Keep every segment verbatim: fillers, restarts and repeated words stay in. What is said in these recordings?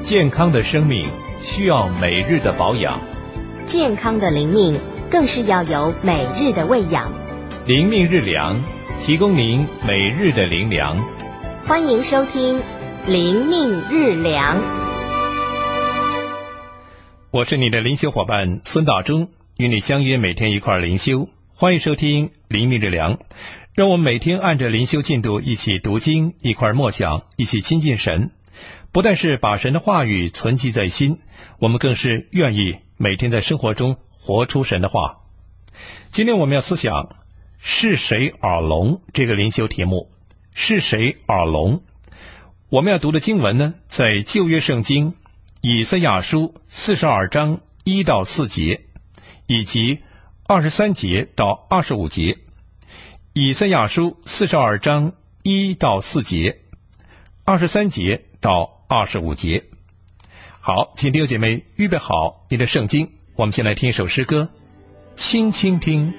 健康的生命需要每日的保养， 健康的灵命更是要有每日的喂养。 灵命日粮，提供您每日的灵粮。 欢迎收听灵命日粮。 我是你的灵修伙伴孙道忠，与你相约每天一块灵修。欢迎收听灵命日粮，让我们每天按着灵修进度一起读经，一块默想，一起亲近神。不但是把神的话语存记在心，我们更是愿意每天在生活中活出神的话。今天我们要思想是谁耳聋这个灵修题目。是谁耳聋？我们要读的经文呢，在旧约圣经以赛亚书四十二章一到四节，以及二十三节到二十五节。以赛亚书四十二章一到四节，二十三节到二十五节。好，请弟兄姐妹预备好你的圣经，我们先来听一首诗歌，轻轻听。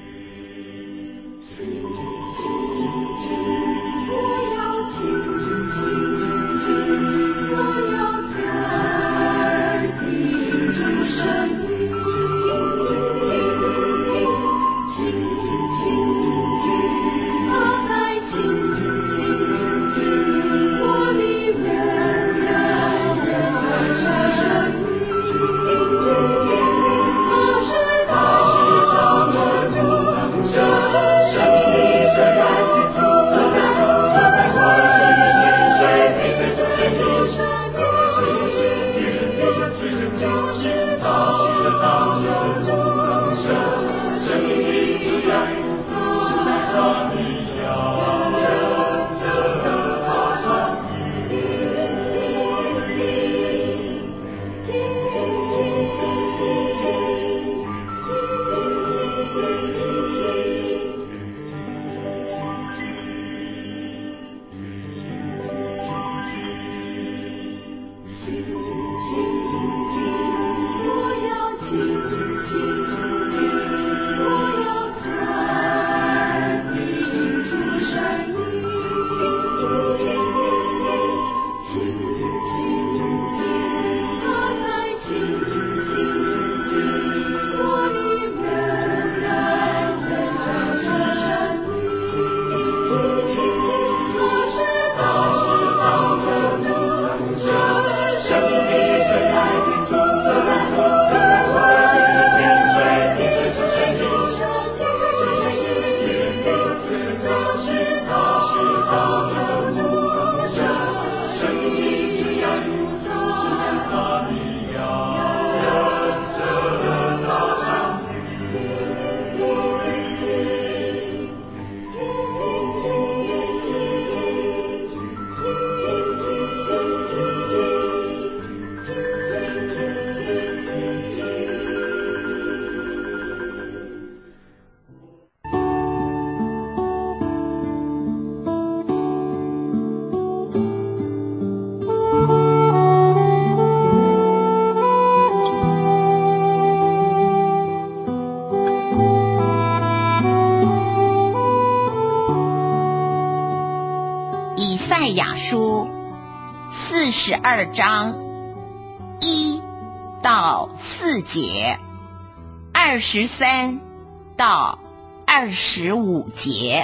四十二章一到四节，二十三到二十五节。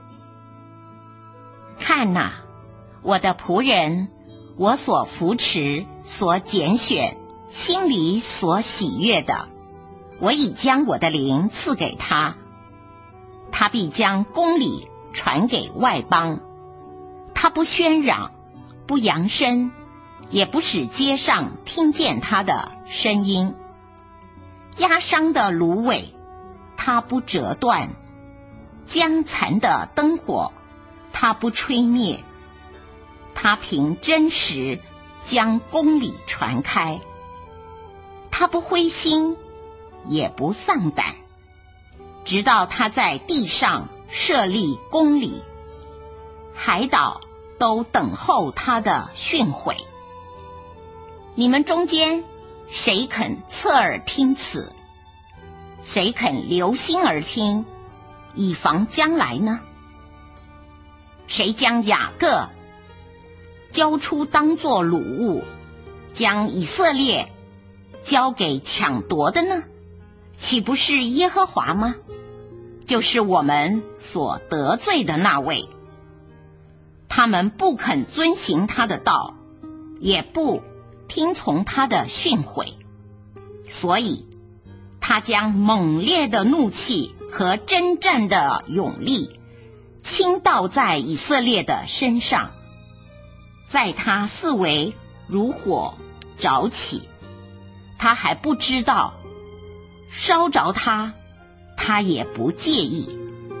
看哪，我的仆人，我所扶持、所拣选、心里所喜悦的，我已将我的灵赐给他，他必将公理传给外邦。他不喧嚷，不扬声，也不使街上听见他的声音。压伤的芦苇，他不折断；将残的灯火，他不吹灭。他凭真实将公理传开。他不灰心，也不丧胆，直到他在地上设立公理。海岛都等候他的训诲。你们中间谁肯侧耳听此？谁肯留心而听，以防将来呢？谁将雅各交出当作掳物， 将以色列交给抢夺的呢？岂不是耶和华吗？就是我们所得罪的那位。他们不肯遵行他的道，也不听从他的训诲，所以他将猛烈的怒气和征战的勇力倾倒在以色列的身上，在他四围如火着起，他还不知道，烧着他，他也不介意。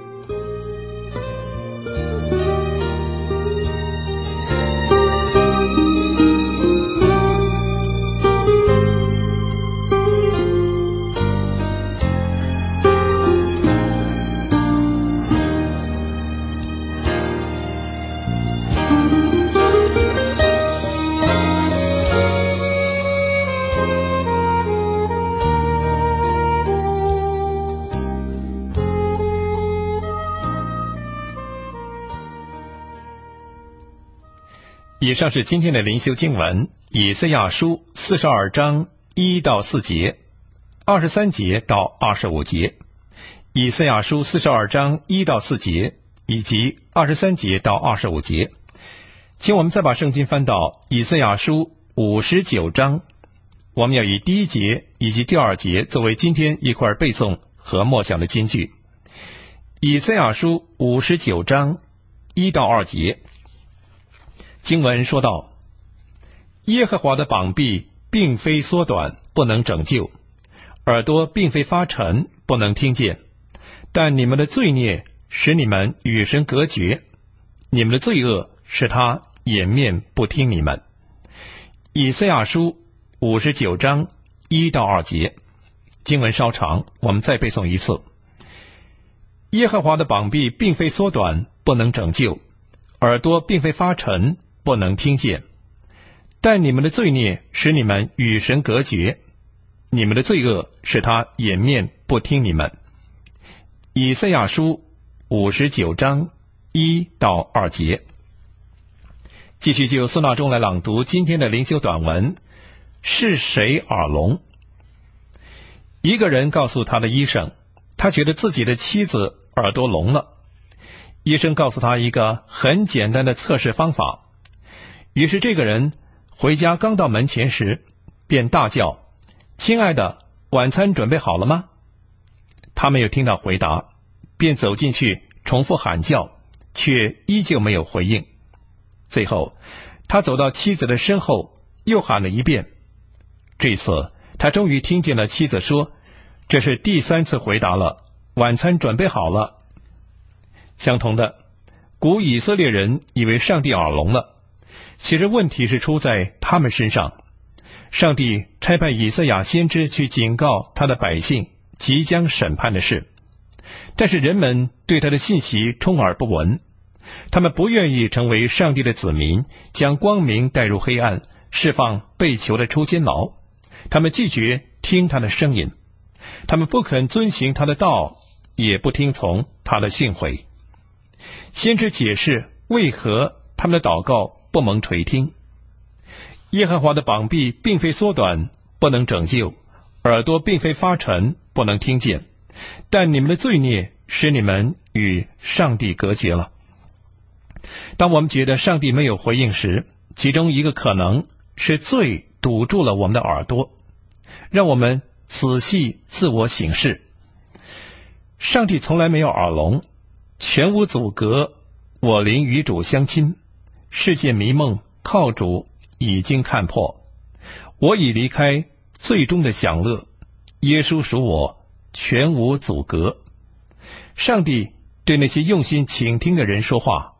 以上是今天的灵修经文，以赛亚书四十二章一到四节，二十三节到二十五节。以赛亚书四十二章一到四节，以及二十三节到二十五节。请我们再把圣经翻到以赛亚书五十九章，我们要以第一节以及第二节作为今天一块背诵和默想的金句。以赛亚书五十九章一到二节。经文说道：耶和华的膀臂并非缩短，不能拯救；耳朵并非发沉，不能听见。但你们的罪孽使你们与神隔绝，你们的罪恶使他掩面不听你们。以赛亚书五十九章一到二节。经文稍长，我们再背诵一次。耶和华的膀臂并非缩短，不能拯救；耳朵并非发沉，不能听见。但你们的罪孽使你们与神隔绝，你们的罪恶使他掩面不听你们。以赛亚书五十九章一到二节。继续就孙大中来朗读今天的灵修短文，是谁耳聋？一个人告诉他的医生，他觉得自己的妻子耳朵聋了。医生告诉他一个很简单的测试方法。于是这个人回家刚到门前时，便大叫：亲爱的，晚餐准备好了吗？他没有听到回答，便走进去重复喊叫，却依旧没有回应。最后他走到妻子的身后，又喊了一遍。这次他终于听见了妻子说：这是第三次回答了，晚餐准备好了。相同的，古以色列人以为上帝耳聋了，其实问题是出在他们身上。上帝差派以赛亚先知去警告他的百姓即将审判的事，但是人们对他的信息充耳不闻，他们不愿意成为上帝的子民，将光明带入黑暗，释放被囚的出监牢。他们拒绝听他的声音，他们不肯遵行他的道，也不听从他的训诲。先知解释为何他们的祷告不蒙垂听。耶和华的膀臂并非缩短，不能拯救；耳朵并非发沉，不能听见。但你们的罪孽使你们与上帝隔绝了。当我们觉得上帝没有回应时，其中一个可能是罪堵住了我们的耳朵。让我们仔细自我省视。上帝从来没有耳聋，全无阻隔，我灵与主相亲，世界迷梦，靠主已经看破。我已离开最终的享乐，耶稣属我，全无阻隔。上帝对那些用心倾听的人说话。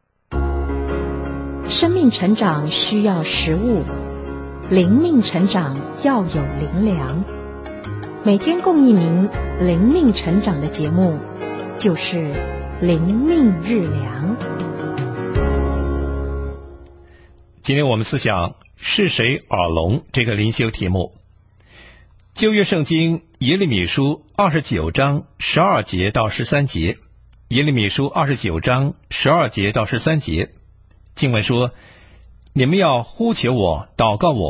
生命成长需要食物，灵命成长要有灵粮。每天供应您灵命成长的节目，就是灵命日粮。 今天我们思想是谁耳聋这个灵修题目。旧约圣经耶利米书二十九章十二节到十三节，耶利米书二十九章十二节到十三节，经文说：你们要呼求我，祷告我，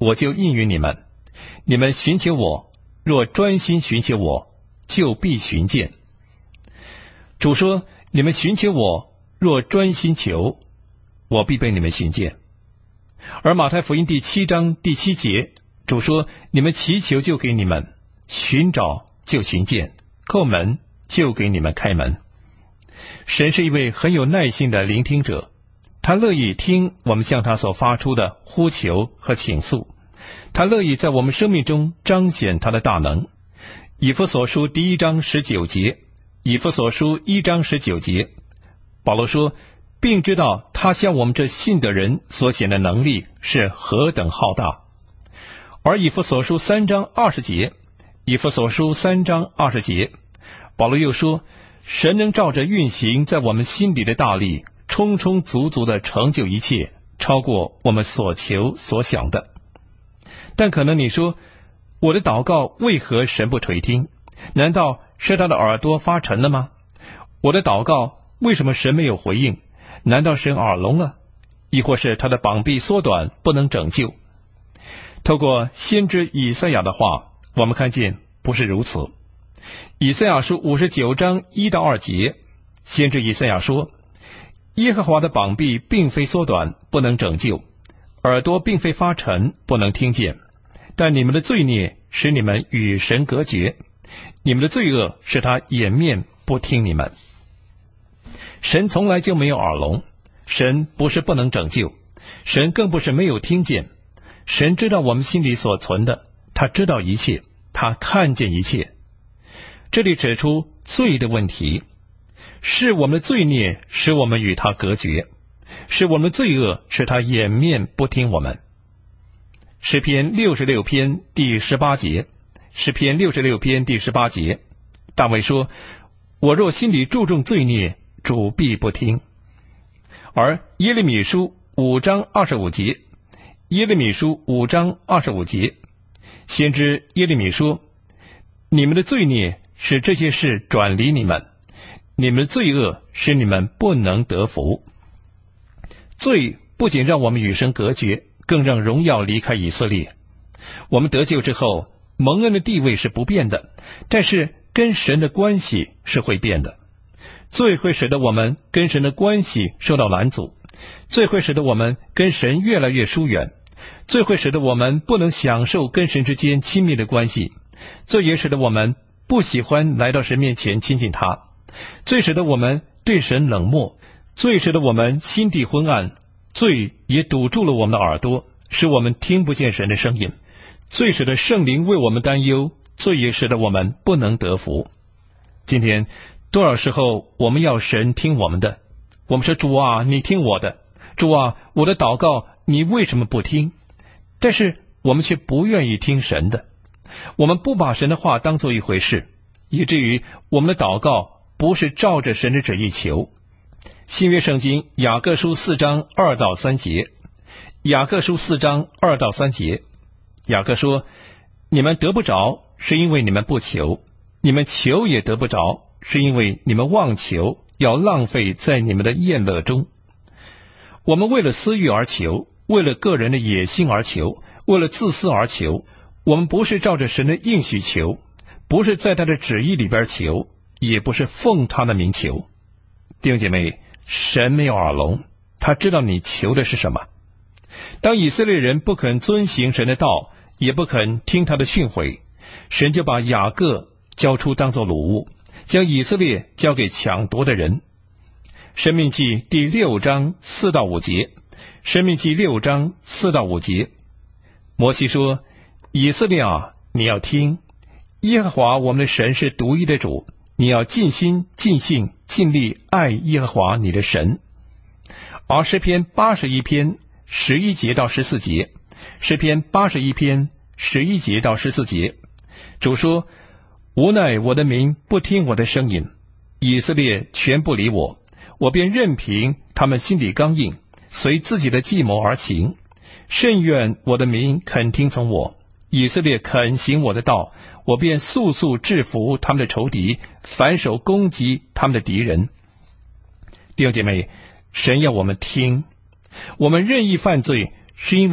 我就应允你们。你们寻求我，若专心寻求我，就必寻见。主说，你们寻求我，若专心求，我必被你们寻见。而马太福音第七章第七节，主说，你们祈求就给你们，寻找就寻见，叩门就给你们开门。神是一位很有耐心的聆听者，他乐意听我们向他所发出的呼求和倾诉，他乐意在我们生命中彰显他的大能。以弗所书第一章十九节，以弗所书一章十九节，保罗说，并知道他向我们这信的人所显的能力是何等浩大。而以弗所书三章二十节，以弗所书三章二十节，保罗又说，神能照着运行在我们心里的大力，充充足足地成就一切，超过我们所求所想的。但可能你说，我的祷告为何神不垂听？难道是他的耳朵发沉了吗？我的祷告为什么神没有回应？难道神耳聋了？亦或是他的膀臂缩短，不能拯救？透过先知以赛亚的话，我们看见不是如此。以赛亚书五十九章一到二节，先知以赛亚说，耶和华的膀臂并非缩短，不能拯救，耳朵并非发沉，不能听见，但你们的罪孽使你们与神隔绝，你们的罪恶使他掩面不听你们。神从来就没有耳聋，神不是不能拯救，神更不是没有听见。神知道我们心里所存的，他知道一切，他看见一切。这里指出罪的问题，是我们的罪孽使我们与他隔绝，是我们的罪恶使他掩面不听我们。诗篇六十六篇第十八节，诗篇六十六篇第十八节，大卫说，我若心里注重罪孽，主必不听。而耶利米书五章二十五节，耶利米书五章二十五节，先知耶利米说，你们的罪孽使这些事转离你们，你们的罪恶使你们不能得福。罪不仅让我们与神隔绝，更让荣耀离开以色列。我们得救之后，蒙恩的地位是不变的，但是跟神的关系是会变的。罪会使得我们跟神的关系受到拦阻，罪会使得我们跟神越来越疏远，罪会使得我们不能享受跟神之间亲密的关系，罪也使得我们不喜欢来到神面前亲近他，罪使得我们对神冷漠，罪使得我们心地昏暗，罪也堵住了我们的耳朵，使我们听不见神的声音，罪使得圣灵为我们担忧，罪也使得我们不能得福。今天多少时候我们要神听我们的，我们说，主啊，你听我的，主啊，我的祷告你为什么不听？但是我们却不愿意听神的，我们不把神的话当作一回事，以至于我们的祷告不是照着神的旨意求。新约圣经雅各书四章二到三节，雅各书四章二到三节，雅各说，你们得不着，是因为你们不求，你们求也得不着，是因为你们妄求，要浪费在你们的宴乐中。我们为了私欲而求，为了个人的野心而求，为了自私而求，我们不是照着神的应许求，不是在他的旨意里边求，也不是奉他的名求。弟兄姐妹，神没有耳聋，他知道你求的是什么。当以色列人不肯遵行神的道，也不肯听他的训诲，神就把雅各交出当作掳物，将以色列交给抢夺的人。申命记第六章四到五节，申命记六章四到五节，摩西说，以色列啊，你要听，耶和华我们的神是独一的主，你要尽心尽性尽力爱耶和华你的神。而诗篇八十一篇十一节到十四节，诗篇八十一篇十一节到十四节，主说，无奈我的民不听我的声音，以色列全不理我，我便任凭他们心里刚硬，随自己的计谋而行。甚愿我的民肯听从我，以色列肯行我的道，我便速速制服他们的仇敌，反手攻击他们的敌人。弟兄姐妹，神要我们听，我们任意犯罪，是因为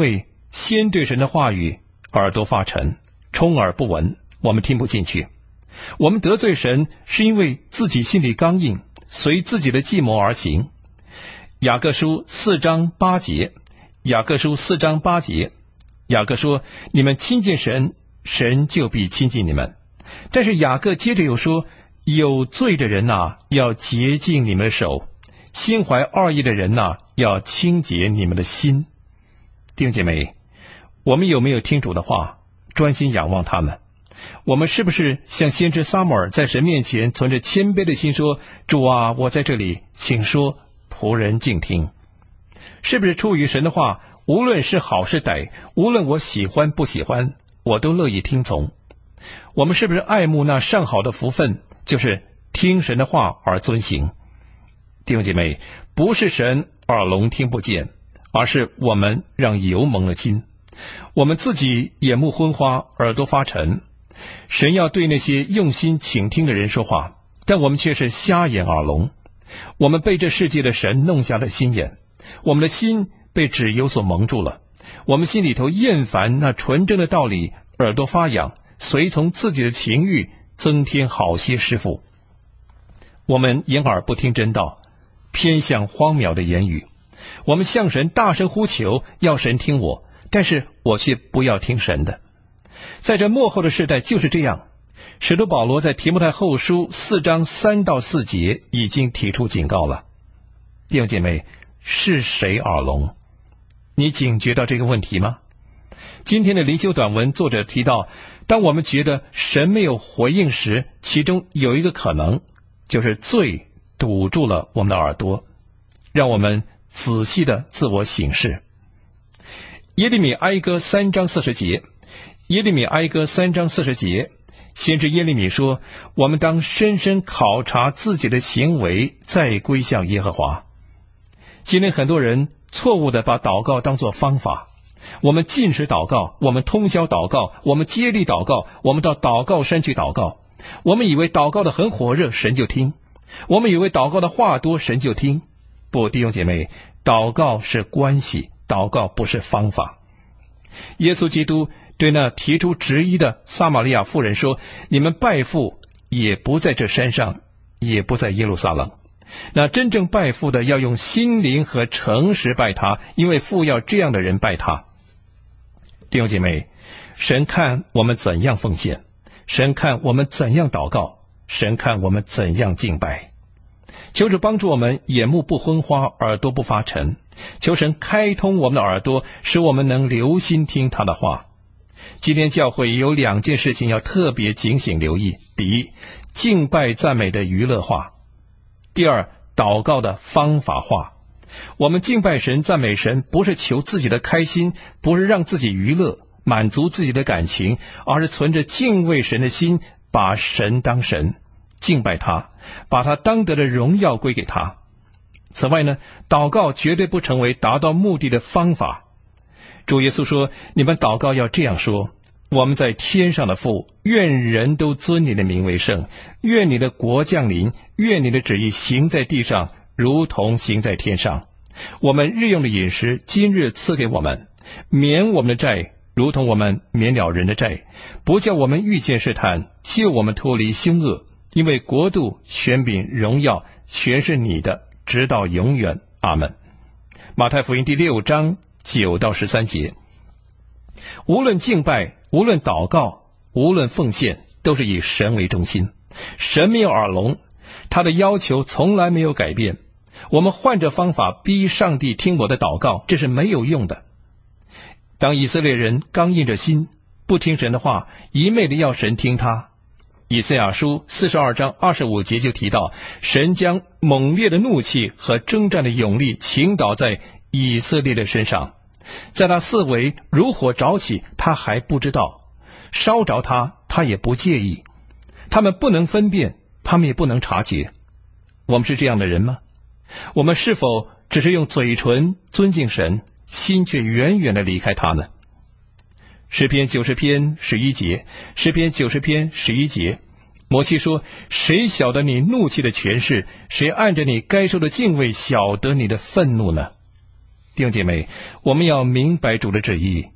先对神的话语耳朵发沉，充耳不闻，我们听不进去。我们得罪神是因为自己心里刚硬，随自己的计谋而行。雅各书四章八节，雅各书四章八节，雅各说，你们亲近神，神就必亲近你们。但是雅各接着又说，有罪的人啊，要洁净你们的手，心怀二意的人啊，要清洁你们的心。弟兄姐妹，我们有没有听主的话，专心仰望他们？我们是不是像先知撒母耳在神面前存着谦卑的心说，主啊，我在这里，请说，仆人静听？是不是出于神的话，无论是好是歹，无论我喜欢不喜欢，我都乐意听从？我们是不是爱慕那上好的福分，就是听神的话而遵行？弟兄姐妹，不是神耳聋听不见，而是我们让油蒙了心，我们自己眼目昏花，耳朵发沉。神要对那些用心倾听的人说话，但我们却是瞎眼耳聋。我们被这世界的神弄瞎了心眼，我们的心被脂油所蒙住了，我们心里头厌烦那纯正的道理，耳朵发痒，随从自己的情欲，增添好些师傅。我们掩耳不听真道，偏向荒渺的言语。我们向神大声呼求，要神听我，但是我却不要听神的。在这末后的世代就是这样。使徒保罗在提摩太后书四章三到四节已经提出警告了。弟兄姐妹，是谁耳聋？你警觉到这个问题吗？今天的灵修短文作者提到，当我们觉得神没有回应时，其中有一个可能，就是罪堵住了我们的耳朵。让我们仔细的自我省视。耶利米哀歌三章四十节，耶利米哀歌三章四十节，先知耶利米说，我们当深深考察自己的行为，再归向耶和华。今天很多人错误地把祷告当作方法，我们禁食祷告，我们通宵祷告，我们接力祷告，我们到祷告山去祷告，我们以为祷告的很火热，神就听，我们以为祷告的话多，神就听。不，弟兄姐妹，祷告是关系，祷告不是方法。耶稣基督对那提出质疑的撒玛利亚妇人说，你们拜父也不在这山上，也不在耶路撒冷。那真正拜父的要用心灵和诚实拜他，因为父要这样的人拜他。弟兄姐妹，神看我们怎样奉献，神看我们怎样祷告，神看我们怎样敬拜。求主帮助我们眼目不昏花，耳朵不发沉，求神开通我们的耳朵，使我们能留心听他的话。今天教会有两件事情要特别警醒留意。第一，敬拜赞美的娱乐化；第二，祷告的方法化。我们敬拜神赞美神，不是求自己的开心，不是让自己娱乐满足自己的感情，而是存着敬畏神的心，把神当神，敬拜他，把他当得的荣耀归给他。此外呢，祷告绝对不成为达到目的的方法。主耶稣说，你们祷告要这样说，我们在天上的父，愿人都尊你的名为圣，愿你的国降临，愿你的旨意行在地上，如同行在天上。我们日用的饮食今日赐给我们，免我们的债，如同我们免了人的债，不叫我们遇见试探，救我们脱离凶恶，因为国度、权柄、荣耀全是你的，直到永远。阿们。马太福音第六章九到十三节。无论敬拜，无论祷告，无论奉献，都是以神为中心。神没有耳聋，他的要求从来没有改变。我们换着方法逼上帝听我的祷告，这是没有用的。当以色列人刚硬着心，不听神的话，一昧的要神听他，以赛亚书四十二章二十五节就提到，神将猛烈的怒气和征战的勇力倾倒在以色列的身上，在他四围如火着起，他还不知道，烧着他，他也不介意。他们不能分辨，他们也不能察觉。我们是这样的人吗？我们是否只是用嘴唇尊敬神，心却远远地离开他呢？诗篇九十篇十一节，诗篇九十篇十一节，摩西说，谁晓得你怒气的权势？谁按着你该受的敬畏晓得你的愤怒呢？弟兄姐妹，我们要明白主的旨意，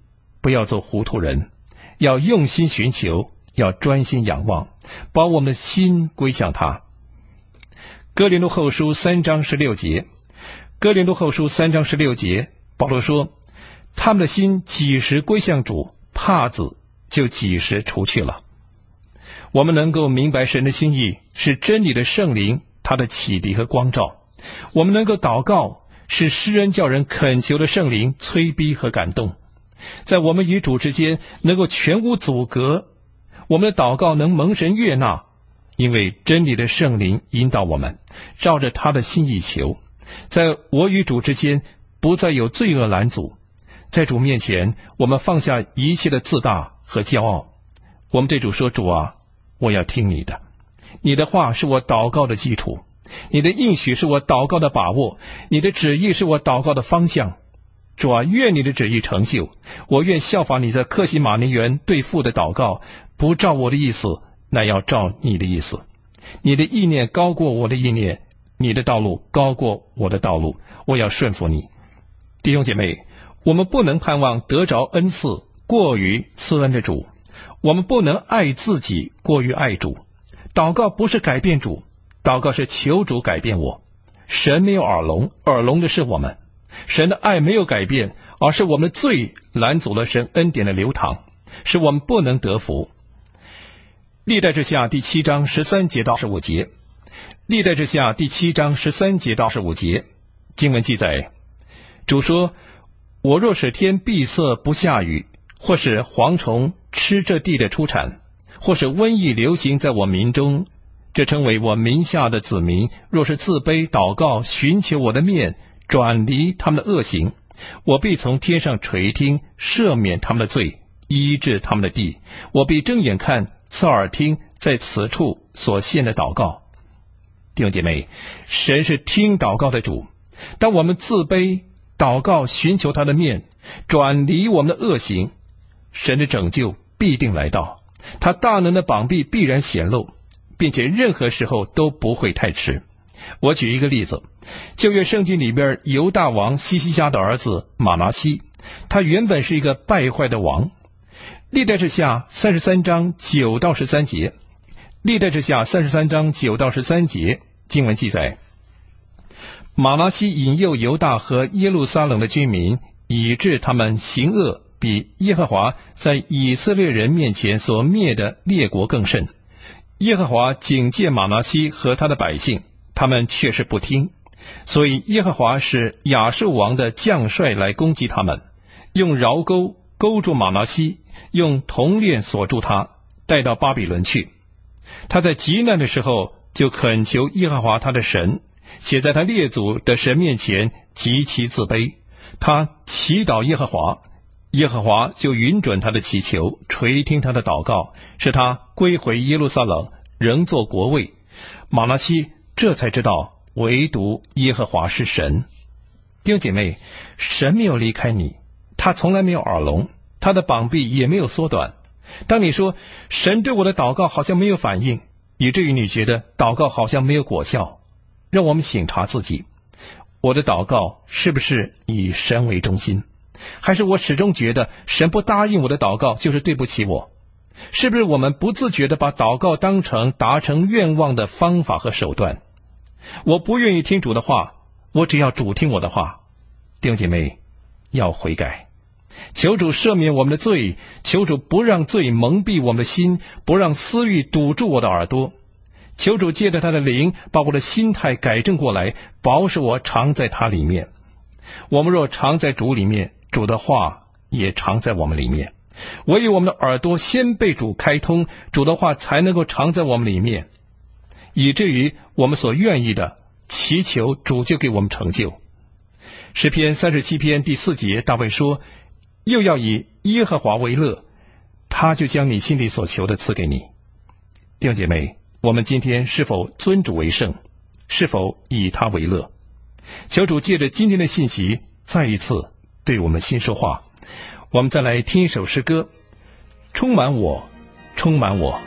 不要做糊涂人，要用心寻求，要专心仰望，把我们的心归向他。哥林多后书三章十六节，哥林多后书三章十六节，保罗说，他们的心几时归向主，帕子就几时除去了。我们能够明白神的心意，是真理的圣灵他的启迪和光照。我们能够祷告，是诗人叫人恳求的圣灵催逼和感动。在我们与主之间能够全无阻隔，我们的祷告能蒙神悦纳，因为真理的圣灵引导我们，照着他的心意求。在我与主之间不再有罪恶拦阻，在主面前我们放下一切的自大和骄傲。我们对主说，主啊，我要听你的，你的话是我祷告的基础，你的应许是我祷告的把握，你的旨意是我祷告的方向。主啊，愿你的旨意成就，我愿效法你在客西马尼园对父的祷告，不照我的意思，乃要照你的意思。你的意念高过我的意念，你的道路高过我的道路，我要顺服你。弟兄姐妹，我们不能盼望得着恩赐过于赐恩的主，我们不能爱自己过于爱主。祷告不是改变主，祷告是求主改变我。神没有耳聋，耳聋的是我们。神的爱没有改变，而是我们的罪拦阻了神恩典的流淌，使我们不能得福。历代志下第七章十三节到十五节，历代志下第七章十三节到十五节，经文记载，主说，我若使天闭塞不下雨，或是蝗虫吃这地的出产，或是瘟疫流行在我民中，这称为我名下的子民，若是自卑祷告，寻求我的面，转离他们的恶行，我必从天上垂听，赦免他们的罪，医治他们的地。我必睁眼看，侧耳听，在此处所献的祷告。弟兄姐妹，神是听祷告的主。当我们自卑祷告，寻求他的面，转离我们的恶行，神的拯救必定来到，他大能的膀臂必然显露，并且任何时候都不会太迟。我举一个例子，旧约圣经里边犹大王西西家的儿子马拿西，他原本是一个败坏的王。历代志下三十三章九到十三节，历代志下三十三章九到十三节，经文记载，马拿西引诱犹大和耶路撒冷的居民，以致他们行恶，比耶和华在以色列人面前所灭的列国更甚。耶和华警戒马拿西和他的百姓，他们却是不听，所以耶和华使亚述王的将帅来攻击他们，用桡钩勾住马拿西，用铜链锁住他，带到巴比伦去。他在极难的时候就恳求耶和华他的神，且在他列祖的神面前极其自卑。他祈祷耶和华，耶和华就允准他的祈求，垂听他的祷告，使他归回耶路撒冷，仍做国位。马拿西这才知道唯独耶和华是神。弟兄姐妹，神没有离开你，他从来没有耳聋，他的膀臂也没有缩短。当你说神对我的祷告好像没有反应，以至于你觉得祷告好像没有果效，让我们省察自己，我的祷告是不是以神为中心？还是我始终觉得神不答应我的祷告就是对不起我？是不是我们不自觉地把祷告当成达成愿望的方法和手段？我不愿意听主的话，我只要主听我的话。弟兄姐妹，要悔改，求主赦免我们的罪，求主不让罪蒙蔽我们的心，不让私欲堵住我的耳朵。求主借着他的灵把我的心态改正过来，保守我常在他里面。我们若常在主里面，主的话也常在我们里面。唯有我们的耳朵先被主开通，主的话才能够常在我们里面，以至于我们所愿意的祈求，主就给我们成就。诗篇三十七篇第四节，大卫说，又要以耶和华为乐，他就将你心里所求的赐给你。弟兄姐妹，我们今天是否尊主为圣？是否以他为乐？求主借着今天的信息再一次对我们心说话。我们再来听一首诗歌，充满我，充满我。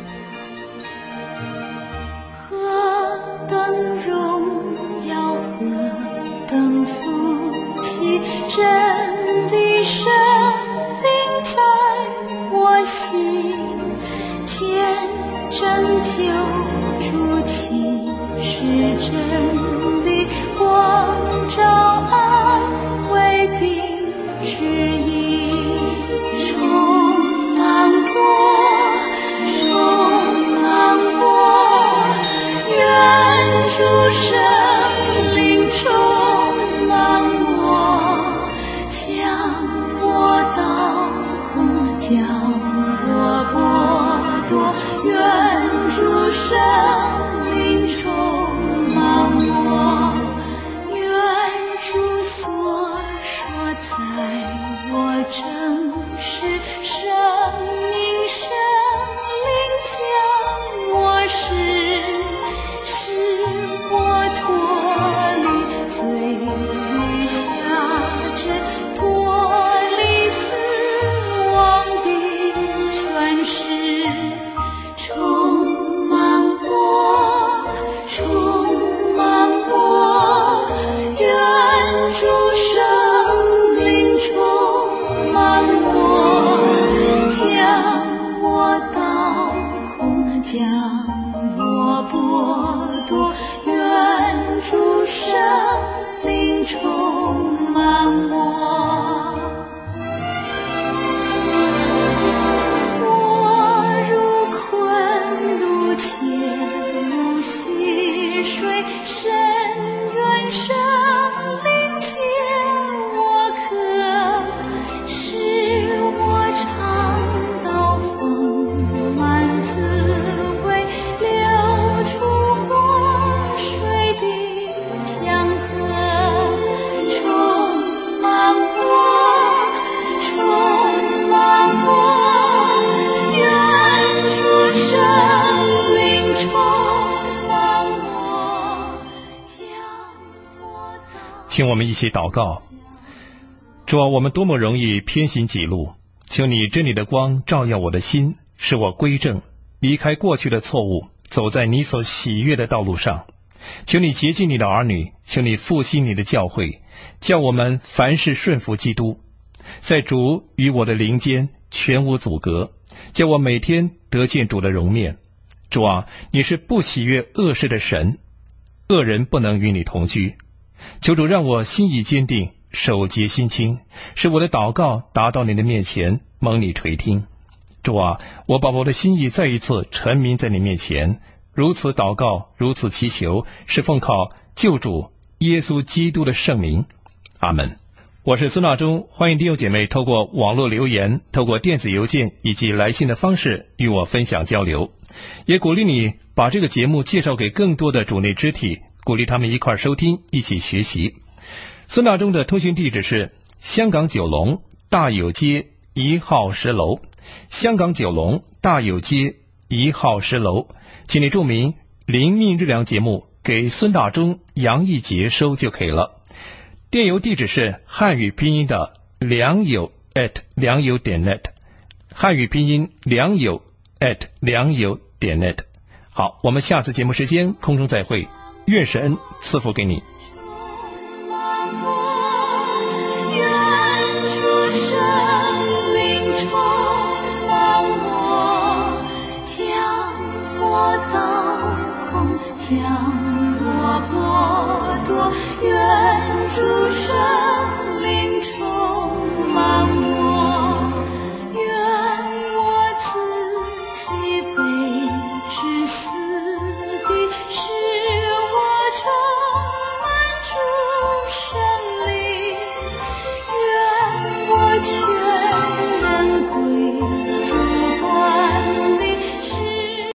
何等荣耀，何等福气，真理生命生灵充满我，将我倒空，将我剥夺，愿主生灵充满我，愿主所说在我正是生命，生灵将我使，使我脱离罪与辖制，脱离死亡的权势，充满我，充满我，愿主生灵充满我，将我倒空，将我剥夺，愿主生灵充满我。我如困如潜如溪水，深渊生灵借我渴，使我尝到丰满滋味，流出活水的江河，充满我，充满我，愿主生灵充满我，将我倒。 请我们一起祷告。主啊，我们多么容易偏行己路，求你真理的光照耀我的心，使我归正，离开过去的错误，走在你所喜悦的道路上。求你洁净你的儿女，求你复兴你的教会，叫我们凡事顺服基督，在主与我的灵间全无阻隔，叫我每天得见主的容面。主啊，你是不喜悦恶事的神，恶人不能与你同居。求主让我心意坚定，手洁心清，使我的祷告达到你的面前，蒙你垂听。主啊，我把我的心意再一次陈明在你面前，如此祷告，如此祈求，是奉靠救主耶稣基督的圣名。阿门。我是孙大中，欢迎弟兄姐妹透过网络留言，透过电子邮件以及来信的方式与我分享交流，也鼓励你把这个节目介绍给更多的主内肢体，鼓励他们一块儿收听，一起学习。孙大中的通讯地址是香港九龙大有街一号十楼，香港九龙大有街一号十楼，请你注明灵命日粮节目给孙大中、杨义杰收就可以了。电邮地址是汉语拼音的良友 at 良友点 net， 汉语拼音良友 at 良友点 net。 好，我们下次节目时间空中再会，愿神恩赐福给你。 将我剥夺，愿主生灵充满我，愿我自己被致死。